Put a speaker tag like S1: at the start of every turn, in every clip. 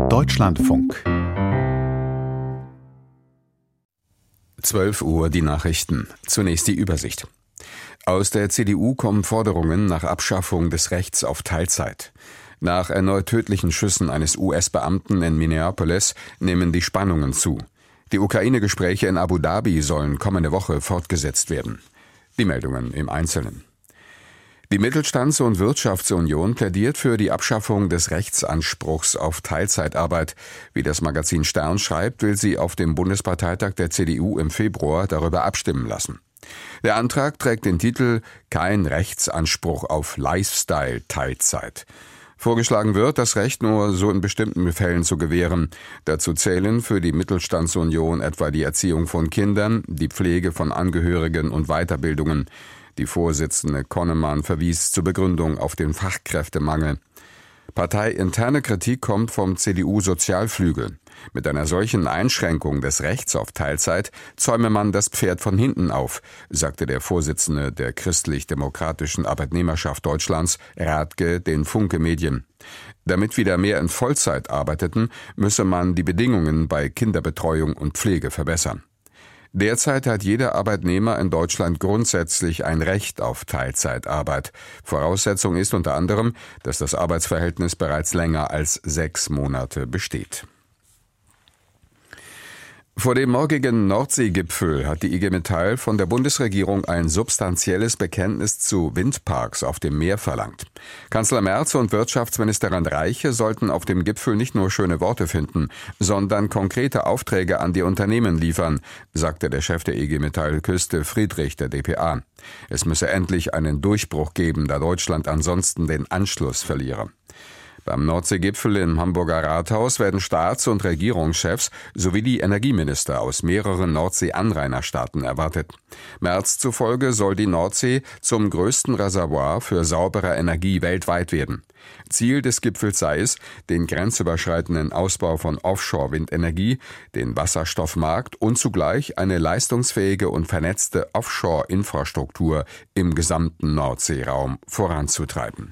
S1: Deutschlandfunk 12 Uhr die Nachrichten. Zunächst die Übersicht. Aus der CDU kommen Forderungen nach Abschaffung des Rechts auf Teilzeit. Nach erneut tödlichen Schüssen eines US-Beamten in Minneapolis nehmen die Spannungen zu. Die Ukraine-Gespräche in Abu Dhabi sollen kommende Woche fortgesetzt werden. Die Meldungen im Einzelnen. Die Mittelstands- und Wirtschaftsunion plädiert für die Abschaffung des Rechtsanspruchs auf Teilzeitarbeit. Wie das Magazin Stern schreibt, will sie auf dem Bundesparteitag der CDU im Februar darüber abstimmen lassen. Der Antrag trägt den Titel »Kein Rechtsanspruch auf Lifestyle-Teilzeit«. Vorgeschlagen wird, das Recht nur so in bestimmten Fällen zu gewähren. Dazu zählen für die Mittelstandsunion etwa die Erziehung von Kindern, die Pflege von Angehörigen und Weiterbildungen. Die Vorsitzende Konnemann verwies zur Begründung auf den Fachkräftemangel. Parteiinterne Kritik kommt vom CDU-Sozialflügel. Mit einer solchen Einschränkung des Rechts auf Teilzeit zäume man das Pferd von hinten auf, sagte der Vorsitzende der Christlich-Demokratischen Arbeitnehmerschaft Deutschlands, Rathke, den Funke-Medien. Damit wieder mehr in Vollzeit arbeiteten, müsse man die Bedingungen bei Kinderbetreuung und Pflege verbessern. Derzeit hat jeder Arbeitnehmer in Deutschland grundsätzlich ein Recht auf Teilzeitarbeit. Voraussetzung ist unter anderem, dass das Arbeitsverhältnis bereits länger als 6 Monate besteht. Vor dem morgigen Nordseegipfel hat die IG Metall von der Bundesregierung ein substanzielles Bekenntnis zu Windparks auf dem Meer verlangt. Kanzler Merz und Wirtschaftsministerin Reiche sollten auf dem Gipfel nicht nur schöne Worte finden, sondern konkrete Aufträge an die Unternehmen liefern, sagte der Chef der IG Metall Küste Friedrich der dpa. Es müsse endlich einen Durchbruch geben, da Deutschland ansonsten den Anschluss verliere. Beim Nordseegipfel im Hamburger Rathaus werden Staats- und Regierungschefs sowie die Energieminister aus mehreren Nordsee-Anrainerstaaten erwartet. Merz zufolge soll die Nordsee zum größten Reservoir für saubere Energie weltweit werden. Ziel des Gipfels sei es, den grenzüberschreitenden Ausbau von Offshore-Windenergie, den Wasserstoffmarkt und zugleich eine leistungsfähige und vernetzte Offshore-Infrastruktur im gesamten Nordseeraum voranzutreiben.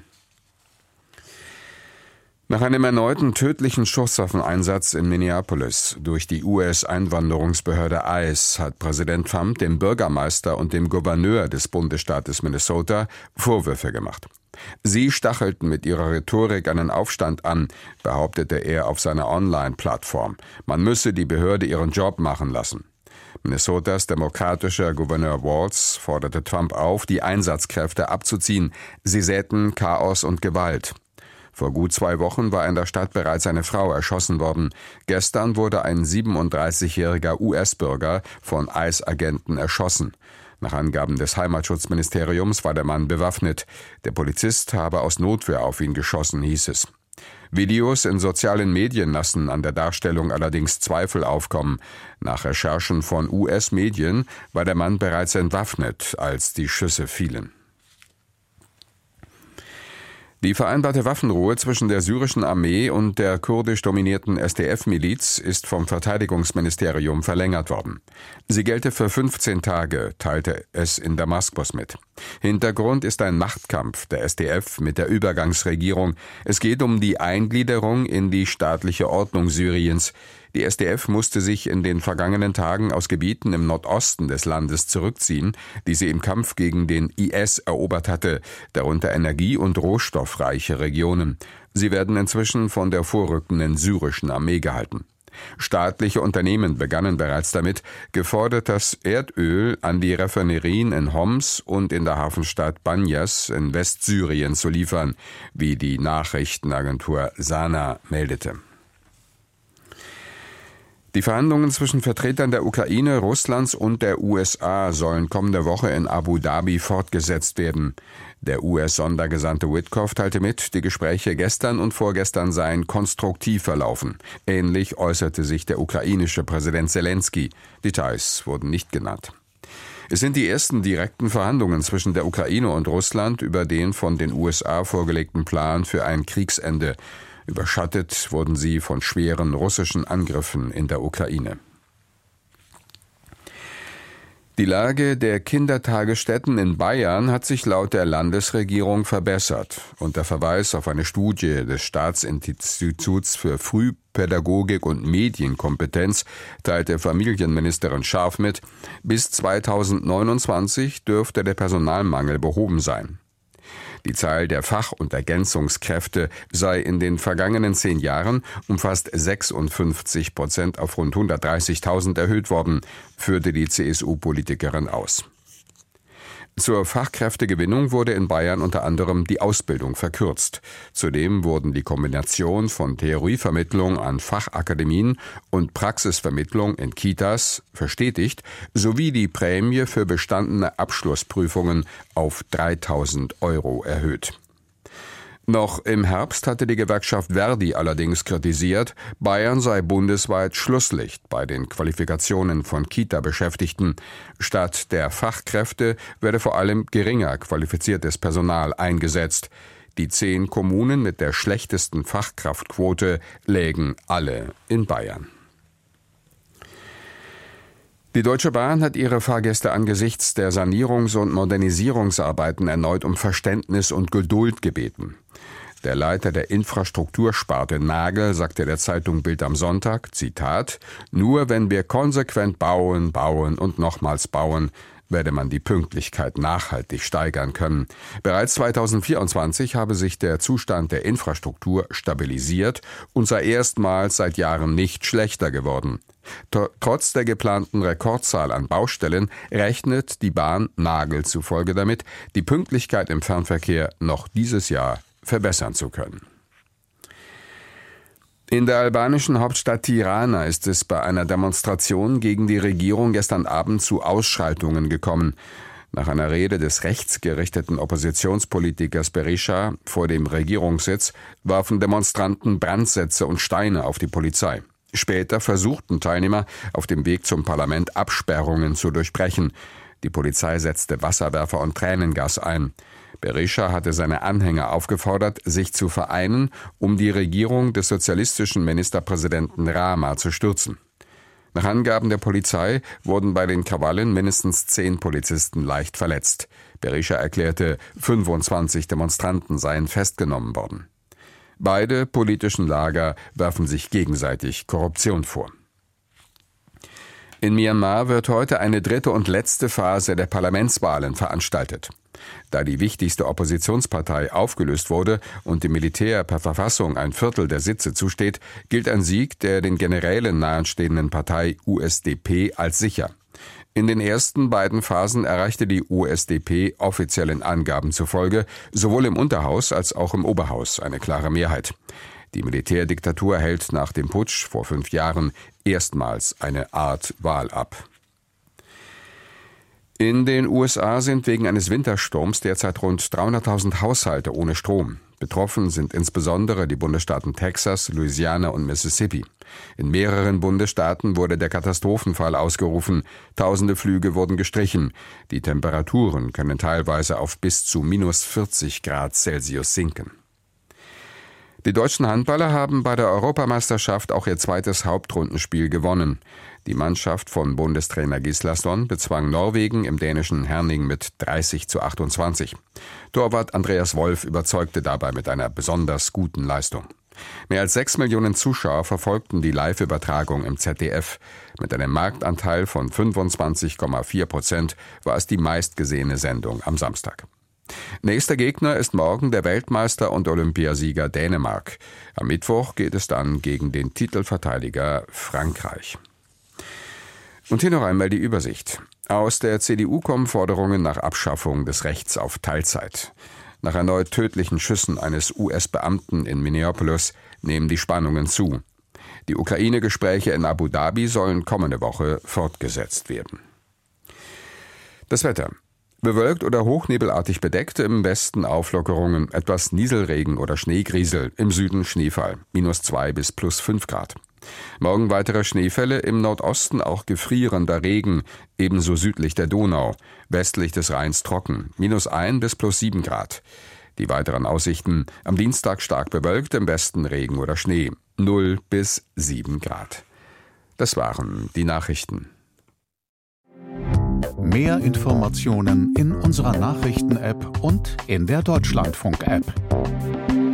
S1: Nach einem erneuten tödlichen Schusswaffeneinsatz in Minneapolis durch die US-Einwanderungsbehörde ICE hat Präsident Trump dem Bürgermeister und dem Gouverneur des Bundesstaates Minnesota Vorwürfe gemacht. Sie stachelten mit ihrer Rhetorik einen Aufstand an, behauptete er auf seiner Online-Plattform. Man müsse die Behörde ihren Job machen lassen. Minnesotas demokratischer Gouverneur Walz forderte Trump auf, die Einsatzkräfte abzuziehen. Sie säten Chaos und Gewalt. Vor gut 2 Wochen war in der Stadt bereits eine Frau erschossen worden. Gestern wurde ein 37-jähriger US-Bürger von ICE-Agenten erschossen. Nach Angaben des Heimatschutzministeriums war der Mann bewaffnet. Der Polizist habe aus Notwehr auf ihn geschossen, hieß es. Videos in sozialen Medien lassen an der Darstellung allerdings Zweifel aufkommen. Nach Recherchen von US-Medien war der Mann bereits entwaffnet, als die Schüsse fielen. Die vereinbarte Waffenruhe zwischen der syrischen Armee und der kurdisch dominierten SDF-Miliz ist vom Verteidigungsministerium verlängert worden. Sie gelte für 15 Tage, teilte es in Damaskus mit. Hintergrund ist ein Machtkampf der SDF mit der Übergangsregierung. Es geht um die Eingliederung in die staatliche Ordnung Syriens. Die SDF musste sich in den vergangenen Tagen aus Gebieten im Nordosten des Landes zurückziehen, die sie im Kampf gegen den IS erobert hatte, darunter energie- und rohstoffreiche Regionen. Sie werden inzwischen von der vorrückenden syrischen Armee gehalten. Staatliche Unternehmen begannen bereits damit, gefördertes Erdöl an die Raffinerien in Homs und in der Hafenstadt Banyas in Westsyrien zu liefern, wie die Nachrichtenagentur Sana meldete. Die Verhandlungen zwischen Vertretern der Ukraine, Russlands und der USA sollen kommende Woche in Abu Dhabi fortgesetzt werden. Der US-Sondergesandte Witkoff teilte mit, die Gespräche gestern und vorgestern seien konstruktiv verlaufen. Ähnlich äußerte sich der ukrainische Präsident Selenskyj. Details wurden nicht genannt. Es sind die ersten direkten Verhandlungen zwischen der Ukraine und Russland über den von den USA vorgelegten Plan für ein Kriegsende. Überschattet wurden sie von schweren russischen Angriffen in der Ukraine. Die Lage der Kindertagesstätten in Bayern hat sich laut der Landesregierung verbessert. Unter Verweis auf eine Studie des Staatsinstituts für Pädagogik und Medienkompetenz teilte Familienministerin Scharf mit, bis 2029 dürfte der Personalmangel behoben sein. Die Zahl der Fach- und Ergänzungskräfte sei in den vergangenen 10 Jahren um fast 56% auf rund 130.000 erhöht worden, führte die CSU-Politikerin aus. Zur Fachkräftegewinnung wurde in Bayern unter anderem die Ausbildung verkürzt. Zudem wurden die Kombination von Theorievermittlung an Fachakademien und Praxisvermittlung in Kitas verstetigt, sowie die Prämie für bestandene Abschlussprüfungen auf 3.000 € erhöht. Noch im Herbst hatte die Gewerkschaft Verdi allerdings kritisiert, Bayern sei bundesweit Schlusslicht bei den Qualifikationen von Kita-Beschäftigten. Statt der Fachkräfte werde vor allem geringer qualifiziertes Personal eingesetzt. Die 10 Kommunen mit der schlechtesten Fachkraftquote lägen alle in Bayern. Die Deutsche Bahn hat ihre Fahrgäste angesichts der Sanierungs- und Modernisierungsarbeiten erneut um Verständnis und Geduld gebeten. Der Leiter der Infrastruktursparte Nagel sagte der Zeitung Bild am Sonntag, Zitat, »Nur wenn wir konsequent bauen, bauen und nochmals bauen, werde man die Pünktlichkeit nachhaltig steigern können. Bereits 2024 habe sich der Zustand der Infrastruktur stabilisiert und sei erstmals seit Jahren nicht schlechter geworden. Trotz der geplanten Rekordzahl an Baustellen rechnet die Bahn Nagel zufolge damit, die Pünktlichkeit im Fernverkehr noch dieses Jahr verbessern zu können. In der albanischen Hauptstadt Tirana ist es bei einer Demonstration gegen die Regierung gestern Abend zu Ausschreitungen gekommen. Nach einer Rede des rechtsgerichteten Oppositionspolitikers Berisha vor dem Regierungssitz warfen Demonstranten Brandsätze und Steine auf die Polizei. Später versuchten Teilnehmer auf dem Weg zum Parlament Absperrungen zu durchbrechen. Die Polizei setzte Wasserwerfer und Tränengas ein. Berisha hatte seine Anhänger aufgefordert, sich zu vereinen, um die Regierung des sozialistischen Ministerpräsidenten Rama zu stürzen. Nach Angaben der Polizei wurden bei den Krawallen mindestens 10 Polizisten leicht verletzt. Berisha erklärte, 25 Demonstranten seien festgenommen worden. Beide politischen Lager werfen sich gegenseitig Korruption vor. In Myanmar wird heute eine 3. und letzte Phase der Parlamentswahlen veranstaltet. Da die wichtigste Oppositionspartei aufgelöst wurde und dem Militär per Verfassung 1/4 der Sitze zusteht, gilt ein Sieg der den Generälen nahestehenden Partei USDP als sicher. In den ersten beiden Phasen erreichte die USDP offiziellen Angaben zufolge sowohl im Unterhaus als auch im Oberhaus eine klare Mehrheit. Die Militärdiktatur hält nach dem Putsch vor 5 Jahren erstmals eine Art Wahl ab. In den USA sind wegen eines Wintersturms derzeit rund 300.000 Haushalte ohne Strom. Betroffen sind insbesondere die Bundesstaaten Texas, Louisiana und Mississippi. In mehreren Bundesstaaten wurde der Katastrophenfall ausgerufen. Tausende Flüge wurden gestrichen. Die Temperaturen können teilweise auf bis zu -40 Grad Celsius sinken. Die deutschen Handballer haben bei der Europameisterschaft auch ihr zweites Hauptrundenspiel gewonnen. Die Mannschaft von Bundestrainer Gislason bezwang Norwegen im dänischen Herning mit 30:28. Torwart Andreas Wolf überzeugte dabei mit einer besonders guten Leistung. Mehr als 6 Millionen Zuschauer verfolgten die Live-Übertragung im ZDF. Mit einem Marktanteil von 25,4% war es die meistgesehene Sendung am Samstag. Nächster Gegner ist morgen der Weltmeister und Olympiasieger Dänemark. Am Mittwoch geht es dann gegen den Titelverteidiger Frankreich. Und hier noch einmal die Übersicht. Aus der CDU kommen Forderungen nach Abschaffung des Rechts auf Teilzeit. Nach erneut tödlichen Schüssen eines US-Beamten in Minneapolis nehmen die Spannungen zu. Die Ukraine-Gespräche in Abu Dhabi sollen kommende Woche fortgesetzt werden. Das Wetter. Bewölkt oder hochnebelartig bedeckt, im Westen Auflockerungen, etwas Nieselregen oder Schneegriesel, im Süden Schneefall, -2 bis +5 Grad. Morgen weitere Schneefälle, im Nordosten auch gefrierender Regen, ebenso südlich der Donau, westlich des Rheins trocken, -1 bis +7 Grad. Die weiteren Aussichten, am Dienstag stark bewölkt, im Westen Regen oder Schnee, 0 bis 7 Grad. Das waren die Nachrichten.
S2: Mehr Informationen in unserer Nachrichten-App und in der Deutschlandfunk-App.